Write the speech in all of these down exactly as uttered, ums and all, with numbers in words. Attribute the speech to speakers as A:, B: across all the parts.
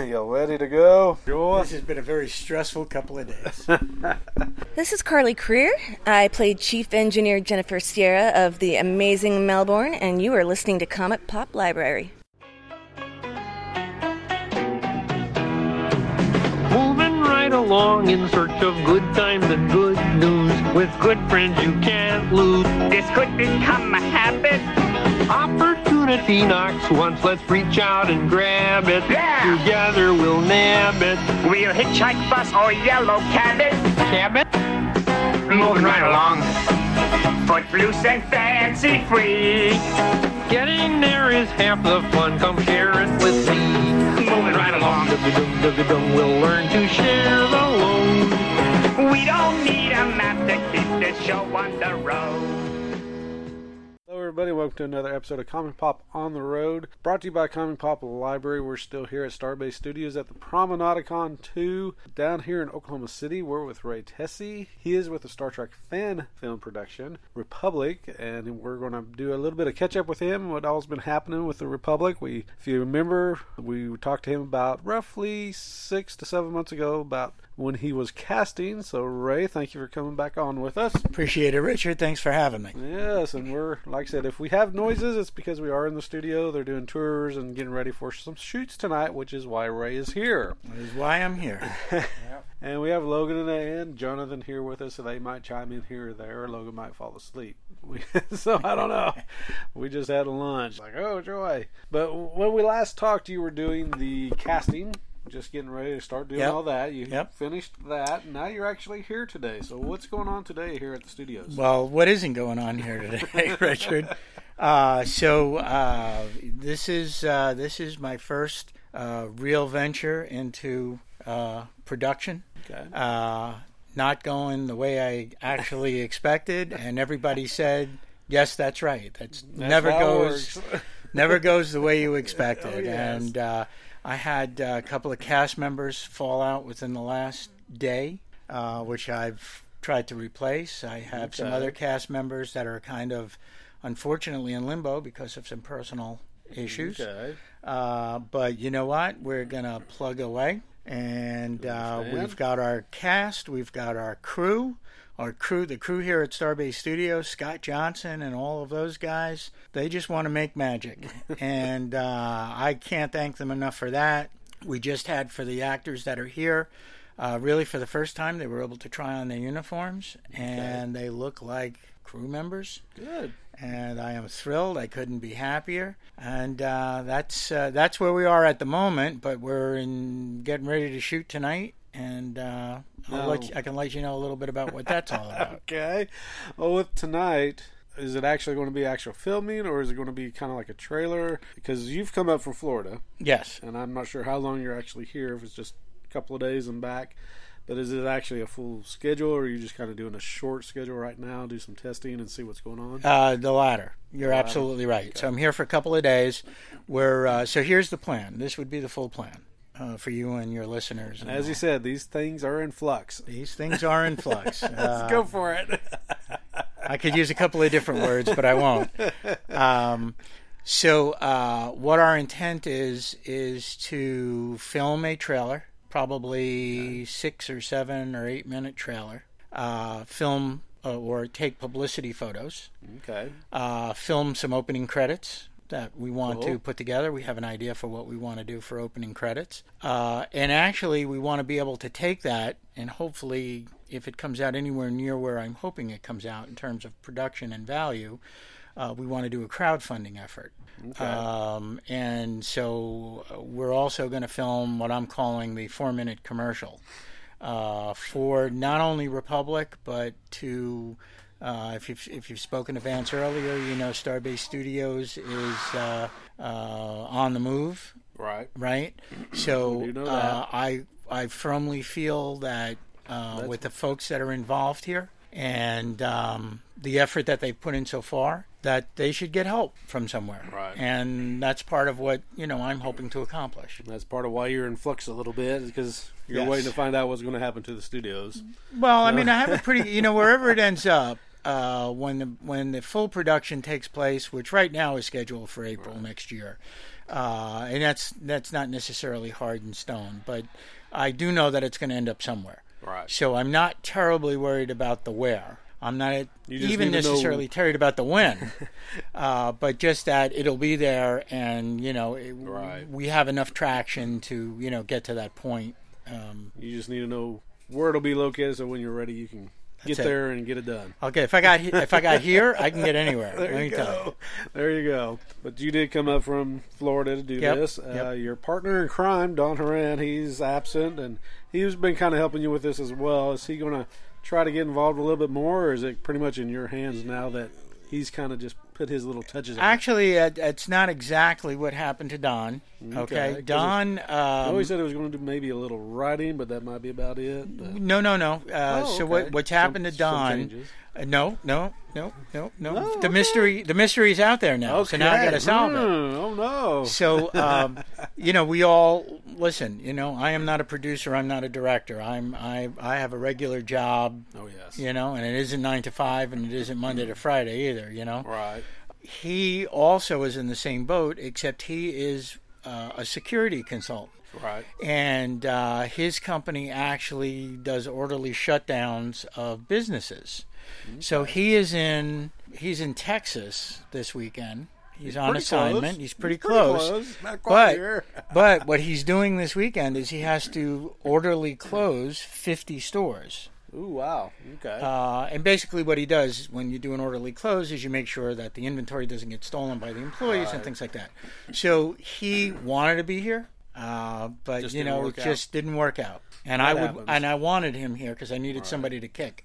A: You ready to go? Joy?
B: This has been a very stressful couple of days.
C: This is Carly Creer. I played Chief Engineer Jennifer Sierra of the amazing Melbourne, and you are listening to Comic Pop Library.
D: Moving right along in search of good times and good news. With good friends you can't lose.
E: This could become a habit.
D: Opportunity knocks once, let's reach out and grab it.
E: Yeah.
D: Together we'll nab it.
E: We'll hitchhike, bus, or yellow cabin.
D: Cabin?
E: Moving right along. Footloose and fancy free.
D: Getting there is half the fun, come share it with me.
E: Moving right along.
D: Dum-dum, dum-dum, we'll learn to share the load.
E: We don't need a map to keep this show on the road.
A: Hello everybody, welcome to another episode of Comic Pop on the Road, brought to you by Comic Pop Library. We're still here at Starbase Studios at the Promenadicon two down here in Oklahoma City. We're with Ray Tessie. He is with the Star Trek fan film production, Republic, and we're going to do a little bit of catch up with him, what all's been happening with the Republic. We, if you remember, we talked to him about roughly six to seven months ago about when he was casting. So Ray, thank you for coming back on with us.
B: Appreciate it, Richard. Thanks for having me.
A: Yes, and we're, like I said, if we have noises, it's because we are in the studio. They're doing tours and getting ready for some shoots tonight, which is why Ray is here.
B: That is why I'm here.
A: Yep. And we have Logan and Jonathan here with us, so they might chime in here or there, or Logan might fall asleep. We, so I don't know. We just had a lunch. Like, oh, joy. But when we last talked, you were doing the casting, just getting ready to start doing
B: yep.
A: all that. You
B: yep.
A: finished that, and now you're actually here today. So what's going on today here at the studios?
B: Well, what isn't going on here today, Richard? Uh, so uh, this is uh, this is my first uh, real venture into uh, production.
A: Okay.
B: Uh, not going the way I actually expected, and everybody said, "Yes, that's right. That's,
A: That's
B: never
A: how it
B: goes
A: works."
B: never goes the way you expected."
A: Oh, yes.
B: And uh, I had uh, a couple of cast members fall out within the last day, uh, which I've tried to replace. I have
A: Okay.
B: some other cast members that are kind of, unfortunately, in limbo because of some personal issues.
A: Okay.
B: Uh, but you know what? We're going to plug away. And uh,
A: Understand.
B: we've got our cast, we've got our crew. Our crew, the crew here at Starbase Studios, Scott Johnson and all of those guys, they just want to make magic. and uh, I can't thank them enough for that. We just had, for the actors that are here, uh, really for the first time, they were able to try on their uniforms, and okay. they look like crew members.
A: Good.
B: And I am thrilled. I couldn't be happier. And uh, that's uh, that's where we are at the moment, but we're in getting ready to shoot tonight. And uh, I'll
A: No.
B: let you, I can let you know a little bit about what that's all about.
A: Okay. Well, with tonight, is it actually going to be actual filming, or is it going to be kind of like a trailer? Because you've come up from Florida.
B: Yes.
A: And I'm not sure how long you're actually here, if it's just a couple of days and back. But is it actually a full schedule, or are you just kind of doing a short schedule right now, do some testing and see what's going on?
B: Uh, the latter. You're
A: The
B: absolutely
A: latter.
B: right.
A: Okay.
B: So I'm here for a couple of days. We're, uh, so here's the plan. This would be the full plan. Uh, for you and your listeners.
A: And
B: and
A: as
B: all.
A: you said, these things are in flux.
B: These things are in flux.
A: Let's
B: Uh,
A: go for it.
B: I could use a couple of different words, but I won't. Um, so uh, what our intent is, is to film a trailer, probably six or seven or eight minute trailer, uh, film uh, or take publicity photos,
A: Okay.
B: uh, film some opening credits that we want
A: Cool.
B: to put together. We have an idea for what we want to do for opening credits. Uh, and actually, we want to be able to take that and hopefully, if it comes out anywhere near where I'm hoping it comes out in terms of production and value, uh, we want to do a crowdfunding effort.
A: Okay.
B: Um, and so we're also going to film what I'm calling the four-minute commercial uh, for not only Republic, but to... Uh, if you've if you've spoken to Vance earlier, you know Starbase Studios is uh, uh, on the move,
A: Right.
B: right? So
A: We do know that.
B: uh, I I firmly feel that uh, with the folks that are involved here and um, the effort that they've put in so far, that they should get help from somewhere,
A: Right.
B: and that's part of what you know I'm hoping to accomplish.
A: That's part of why you're in flux a little bit, because you're
B: Yes.
A: waiting to find out what's going to happen to the studios.
B: Well, I mean, I have a pretty, you know, wherever it ends up, uh, when the when the full production takes place, which right now is scheduled for April
A: Right.
B: next year, uh, and that's that's not necessarily hard in stone, but I do know that it's going to end up somewhere.
A: Right.
B: So I'm not terribly worried about the where. I'm not
A: You just
B: even
A: need to know-
B: necessarily worried about the when, uh, but just that it'll be there, and you know, it,
A: Right.
B: we have enough traction to you know get to that point. Um,
A: You just need to know where it'll be located, so when you're ready, you can get
B: it.
A: there and get it done.
B: okay, if I got he- if I got here, I can get anywhere.
A: There
B: Let
A: you
B: me tell you.
A: go. There you go. But you did come up from Florida to do
B: Yep,
A: this. Uh,
B: yep.
A: Your partner in crime, Don Horan, he's absent, and he's been kind of helping you with this as well. Is he going to try to get involved a little bit more, or is it pretty much in your hands now that he's kind of just put his little touches on it?
B: Actually, it, it's not exactly what happened to Don.
A: Okay,
B: Okay,
A: 'cause
B: Don.
A: I
B: Um,
A: always said he was going to do maybe a little writing, but that might be about it. But-
B: no, no, no. Uh,
A: Oh,
B: So
A: okay.
B: what, what's
A: Some-
B: happened to
A: some
B: Don?
A: changes.
B: Uh, no, no, no, no, no.
A: No,
B: the
A: okay.
B: mystery, the mystery's out there now. So now I got to solve it.
A: Mm, oh no!
B: So, um, you know, we all listen. You know, I am not a producer. I'm not a director. I'm I I have a regular job.
A: Oh yes.
B: You know, and it isn't nine to five, and it isn't Monday to Friday either. You know,
A: Right.
B: he also is in the same boat, except he is uh, a security consultant.
A: Right.
B: And uh, his company actually does orderly shutdowns of businesses. So he is in he's in Texas this weekend. He's, on
A: pretty
B: assignment.
A: close.
B: He's pretty
A: He's pretty
B: close.
A: close. Not quite
B: But
A: here.
B: but what he's doing this weekend is he has to orderly close fifty stores.
A: Ooh, wow. Okay.
B: Uh, and basically what he does when you do an orderly close is you make sure that the inventory doesn't get stolen by the employees and things like that. So he wanted to be here. Uh, but
A: Just
B: you
A: didn't
B: know,
A: work
B: it
A: out.
B: just didn't work out, and
A: That
B: I would,
A: happens.
B: and I wanted him here because I needed somebody to kick,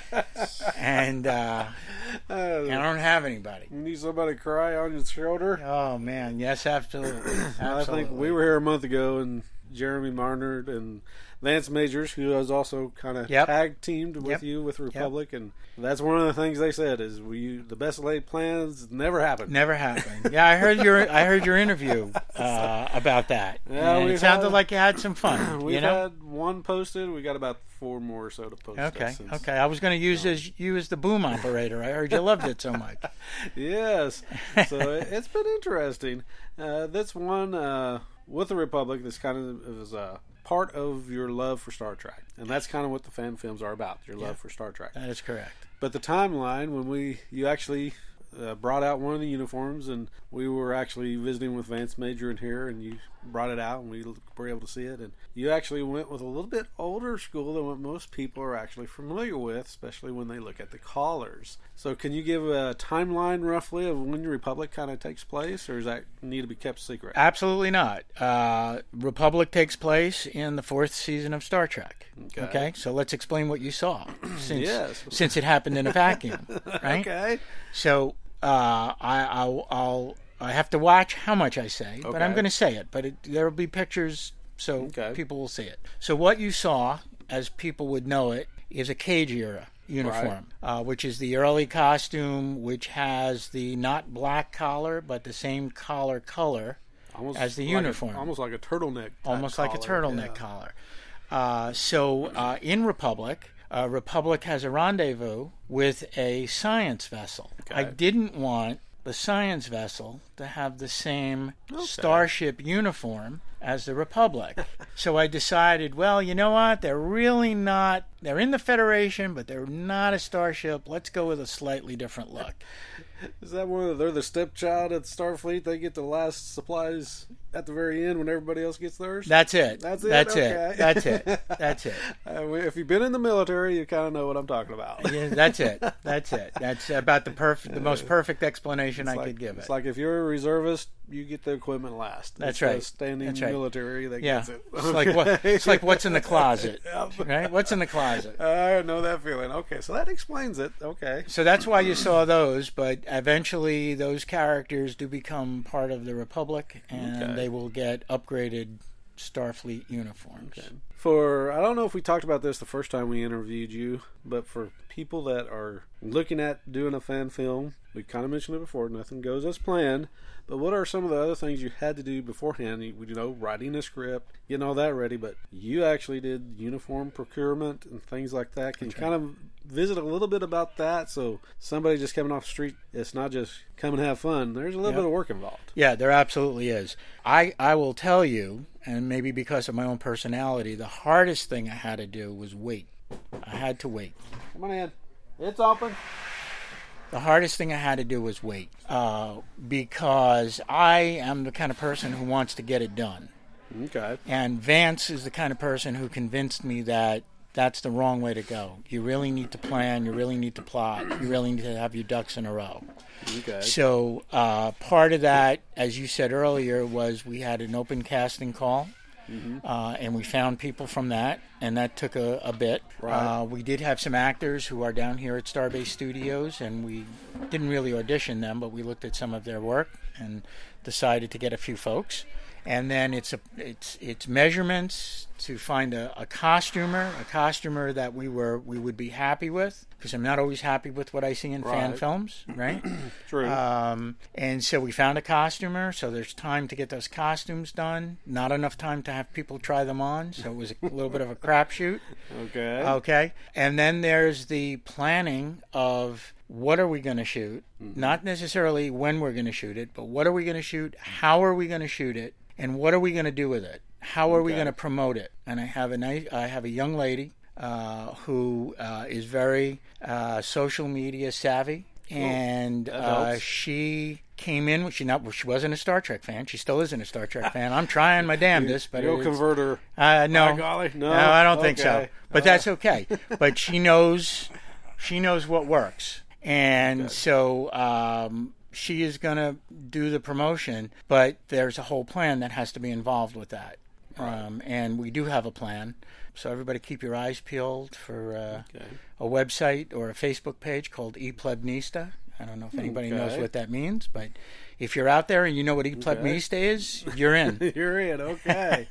B: and uh,
A: Uh,
B: and I don't have anybody.
A: you need somebody to cry on your shoulder?
B: Oh man, yes, absolutely.
A: I think we were here a month ago, and Jeremy Marnard and Lance Majors, who was also kind of
B: Yep.
A: tag teamed with
B: Yep.
A: you with Republic, and that's one of the things they said is we the best laid plans never happen.
B: Never happened. Yeah, I heard your I heard your interview uh, about that.
A: Yeah,
B: and
A: we've
B: it sounded
A: had-
B: like you had some fun.
A: We've
B: you know.
A: had one posted. We got about four more or so to post.
B: Okay,
A: since-
B: okay. I was going to use as you as the boom operator. I heard you loved it so much.
A: Yes. So it- it's been interesting. Uh, that's one uh, with the Republic. This kind of is uh, part of your love for Star Trek, and that's kind of what the fan films are about. Your love for Star Trek.
B: That is correct.
A: But the timeline when we you actually uh, brought out one of the uniforms, and we were actually visiting with Vance Major in here, and you brought it out, and we were able to see it. And you actually went with a little bit older school than what most people are actually familiar with, especially when they look at the collars. So, can you give a timeline roughly of when the Republic kind of takes place, or does that need to be kept secret?
B: Absolutely not. Uh, Republic takes place in the fourth season of Star Trek.
A: Okay.
B: Okay, so let's explain what you saw, since
A: Yes.
B: since it happened in a vacuum, right?
A: Okay.
B: So uh, I, I'll, I'll I have to watch how much I say, but I'm
A: Okay.
B: going to say it. But it, there will be pictures, so
A: Okay.
B: people will see it. So what you saw, as people would know it, is a Cage era uniform, uh, which is the early costume, which has the not black collar, but the same collar color.
A: Almost
B: As the
A: like a-
B: uniform.
A: almost like a turtleneck. type
B: Almost like a
A: collar,
B: turtleneck
A: yeah.
B: collar. Uh, so uh, in Republic, uh, Republic has a rendezvous with a science vessel. I
A: Okay.
B: didn't want the science vessel to have the same starship uniform as the Republic. So I decided, well, you know what? They're really not, they're in the Federation, but they're not a starship. Let's go with a slightly different look.
A: Is that one of they're the stepchild at Starfleet? They get the last supplies at the very end when everybody else gets theirs.
B: That's it.
A: That's it?
B: That's
A: Okay.
B: it. That's it. That's it.
A: Uh, if you've been in the military, you kind of know what I'm talking about.
B: Yeah, that's it. That's it. That's about the perfect, the most perfect explanation I
A: It's like,
B: could give it.
A: It's like if you're a reservist, you get the equipment last.
B: That's
A: It's the
B: right.
A: standing
B: That's right.
A: military that
B: yeah,
A: gets it.
B: it's like what? It's like what's in the closet, right? What's in the closet?
A: I know that feeling. Okay, so that explains it. Okay.
B: So that's why you saw those, but eventually those characters do become part of the Republic, and
A: Okay.
B: they will get upgraded Starfleet uniforms.
A: For I don't know if we talked about this the first time we interviewed you, but for people that are looking at doing a fan film, we kind of mentioned it before. Nothing goes as planned. But what are some of the other things you had to do beforehand? You, you know, writing a script, getting all that ready. But you actually did uniform procurement and things like that. Can you kind of visit a little bit about that? So somebody just coming off the street, it's not just come and have fun. There's a little
B: Yep.
A: bit of work involved.
B: Yeah, there absolutely is. I, I will tell you, and maybe because of my own personality, the hardest thing I had to do was wait. I had to wait.
A: Come on in. It's open.
B: The hardest thing I had to do was wait, uh, because I am the kind of person who wants to get it done.
A: Okay.
B: And Vance is the kind of person who convinced me that that's the wrong way to go. You really need to plan. You really need to plot. You really need to have your ducks in a row.
A: Okay.
B: So uh, part of that, as you said earlier, was we had an open casting call. Mm-hmm. Uh, and we found people from that, and that took a, a bit.
A: Right.
B: Uh, we did have some actors who are down here at Starbase Studios, and we didn't really audition them, but we looked at some of their work and decided to get a few folks. And then it's a it's it's measurements to find a, a costumer, a costumer that we were we would be happy with, because I'm not always happy with what I see in fan
A: Right.
B: films, right?
A: True.
B: Um, and so we found a costumer, so there's time to get those costumes done. Not enough time to have people try them on, so it was a little bit of a crapshoot.
A: okay.
B: Okay. And then there's the planning of what are we going to shoot?
A: Mm-hmm.
B: Not necessarily when we're going to shoot it, but what are we going to shoot? How are we going to shoot it? And what are we going to do with it? How are we
A: Okay.
B: going to promote it? And I have a nice, I have a young lady uh, who uh, is very uh, social media savvy, and
A: that
B: uh,
A: helps.
B: she came in. She not she wasn't a Star Trek fan. She still isn't a Star Trek fan. I'm trying my damnedest, but
A: You'll
B: it's,
A: convert her.
B: uh, no,
A: By golly, no?
B: I don't think so.
A: Okay.
B: But
A: Uh.
B: that's okay. But she knows, she knows what works, and
A: Okay.
B: so um, she is going to do the promotion. But there's a whole plan that has to be involved with that, um, and we do have a plan. So everybody, keep your eyes peeled for uh,
A: Okay.
B: a website or a Facebook page called ePlebnista. I don't know if anybody knows
A: Okay.
B: what that means, but if you're out there and you know what ePlebnista is, you're in.
A: You're in, okay.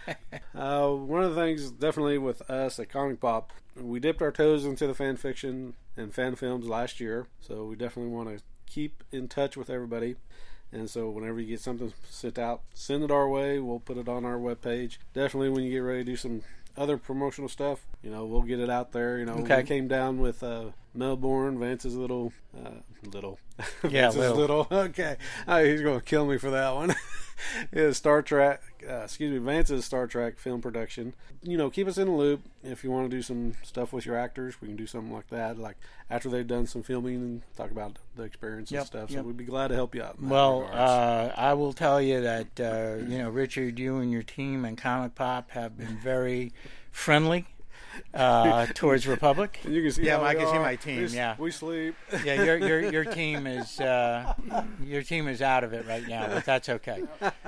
A: uh, one of the things, definitely with us at Comic Pop, we dipped our toes into the fan fiction and fan films last year, so we definitely want to keep in touch with everybody. And so whenever you get something sent out, send it our way. We'll put it on our webpage. Definitely when you get ready to do some other promotional stuff, you know, we'll get it out there. You know,
B: Okay.
A: we came down with uh, Melbourne, Vance's little, uh, little,
B: Yeah,
A: Vance's
B: little.
A: little. Okay, oh, he's going to kill me for that one. Is Star Trek, uh, excuse me, Vance's Star Trek film production. You know, keep us in the loop. If you want to do some stuff with your actors, we can do something like that. Like after they've done some filming and talk about the experience
B: Yep,
A: and stuff.
B: yep.
A: So we'd be glad to help you out. in that
B: Well,
A: regards.
B: uh, I will tell you that, uh, you know, Richard, you and your team and Comic Pop have been very friendly uh, towards Republic.
A: And you can see
B: yeah,
A: how
B: I
A: we
B: can see
A: are.
B: my team,
A: We s-
B: yeah.
A: we sleep.
B: Yeah, your your your team is uh, your team is out of it right now, but that's okay.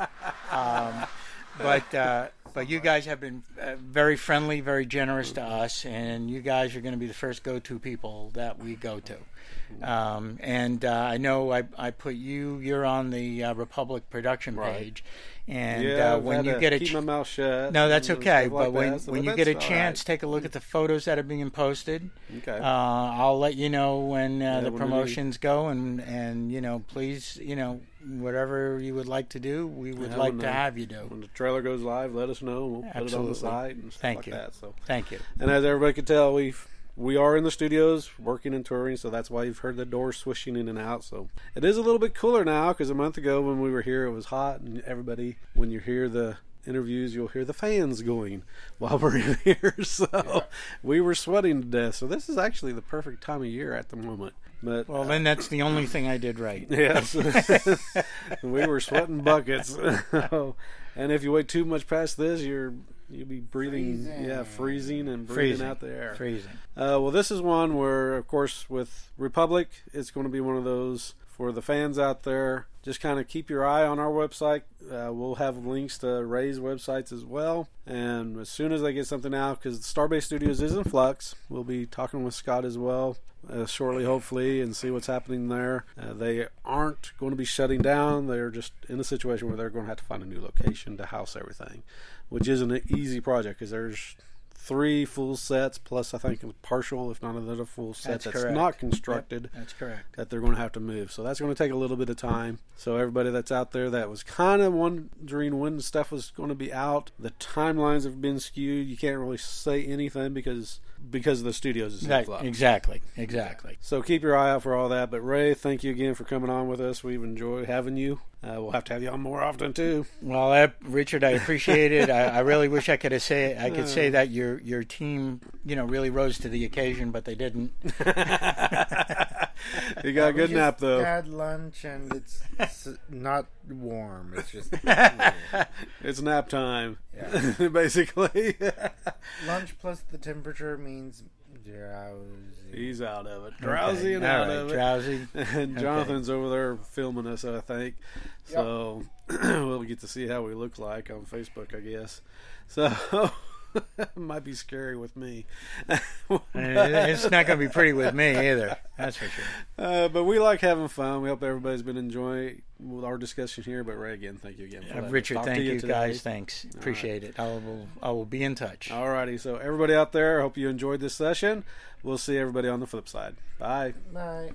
B: Um, but uh, but you guys have been uh, very friendly, very generous to us, and you guys are going to be the first go-to people that we go to. Um, and uh, I know I, I put you. You're on the uh, Republic production
A: Right.
B: page, and
A: yeah,
B: uh,
A: I've
B: when
A: had
B: you
A: to
B: get a
A: keep
B: ch-
A: my mouth shut.
B: no, that's
A: and
B: okay.
A: stuff
B: But
A: like
B: when
A: that, so
B: when you
A: that's
B: get a
A: all
B: chance,
A: right.
B: take a look at the photos that are being posted.
A: Okay.
B: Uh, I'll let you know when uh,
A: Yeah,
B: the
A: when we-
B: promotions go, and and you know, please, you know, whatever you would like to do, we would
A: Yeah,
B: like
A: when
B: to
A: the-
B: have you do.
A: When the trailer goes live, let us know. We'll put it on
B: Absolutely.
A: the site and stuff
B: Thank
A: like
B: you.
A: that. So,
B: Thank you.
A: and as everybody can tell, we we are in the studios working and touring, so that's why you've heard the doors swishing in and out. So it is a little bit cooler now, because a month ago when we were here, it was hot, and everybody, when you hear the interviews, you'll hear the fans going while we're in here. So
B: Yeah.
A: we were sweating to death. So this is actually the perfect time of year at the moment. But
B: Well, then that's the only thing I did right.
A: yes, we were sweating buckets. And if you wait too much past this, you're you'll be breathing,
B: Freezing.
A: yeah, freezing and breathing
B: Freezing.
A: out the air.
B: Freezing.
A: Uh, well, this is one where, of course, with Republic, it's going to be one of those for the fans out there. Just kind of keep your eye on our website. Uh, we'll have links to Ray's websites as well. And as soon as they get something out, because Starbase Studios is in flux, we'll be talking with Scott as well uh, shortly, hopefully, and see what's happening there. Uh, they aren't going to be shutting down. They're just in a situation where they're going to have to find a new location to house everything, which isn't an easy project, because there's three full sets plus I think a partial, if not another full set
B: That's
A: that's,
B: correct.
A: not constructed.
B: Yep, that's correct.
A: That they're going to have to move. So that's going to take a little bit of time. So everybody that's out there that was kind of wondering when stuff was going to be out, the timelines have been skewed. You can't really say anything because because of the studios is
B: That-
A: flux.
B: exactly, exactly.
A: So keep your eye out for all that. But Ray, thank you again for coming on with us. We've enjoyed having you. Uh, we'll have to have you on more often too.
B: Well, I, Richard, I appreciate it. I, I really wish I could have say I could say that your your team, you know, really rose to the occasion, but they didn't.
A: You got a good
F: We
A: nap
F: just
A: though.
F: had lunch and it's, it's not warm. It's just
A: It's nap time,
F: yeah.
A: basically.
F: Lunch plus the temperature means drowsy.
A: He's out of it, drowsy
B: Okay,
A: and
B: all
A: out
B: right,
A: of it.
B: drowsy.
A: And Jonathan's over there filming us, I think. So we'll get to see how we look like on Facebook, I guess. So it might be scary with me.
B: It's not going to be pretty with me either. That's for sure.
A: Uh, but we like having fun. We hope everybody's been enjoying our discussion here. But Ray, again, thank you again for
B: Uh,
A: that.
B: Richard,
A: Talk to
B: thank you,
A: today.
B: guys. Thanks. Appreciate it. I will I will be in touch.
A: Alrighty, so everybody out there, I hope you enjoyed this session. We'll see everybody on the flip side. Bye.
F: Bye.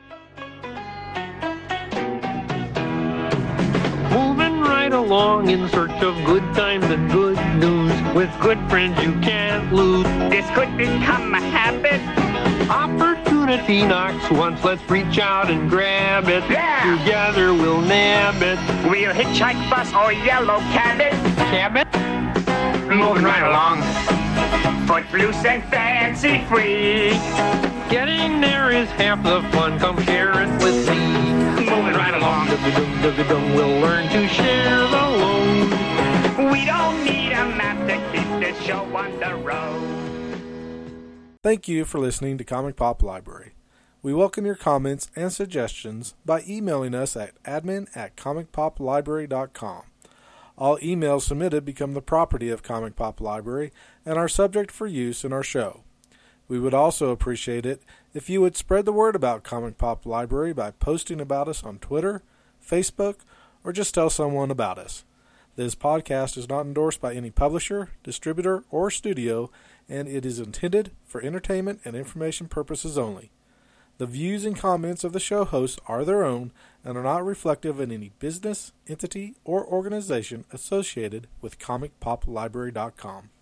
D: Moving right along in search of good times and good news. With good friends you can't lose.
E: This could become a habit.
D: Opportunity knocks once, let's reach out and grab it.
E: Yeah.
D: Together we'll nab it.
E: We'll hitchhike, bus, or yellow cabin.
D: Cabot?
E: Moving right along. Footloose and fancy free.
D: Getting there is half the fun, come share it with me.
E: Moving right along.
D: Dum-dum, dum-dum, we'll learn to share the load.
E: We don't need a map to keep this show on the road.
A: Thank you for listening to Comic Pop Library. We welcome your comments and suggestions by emailing us at admin at comic pop library dot com. All emails submitted become the property of Comic Pop Library and are subject for use in our show. We would also appreciate it if you would spread the word about Comic Pop Library by posting about us on Twitter, Facebook, or just tell someone about us. This podcast is not endorsed by any publisher, distributor, or studio, and it is intended for entertainment and information purposes only. The views and comments of the show hosts are their own and are not reflective of any business, entity, or organization associated with comic pop library dot com.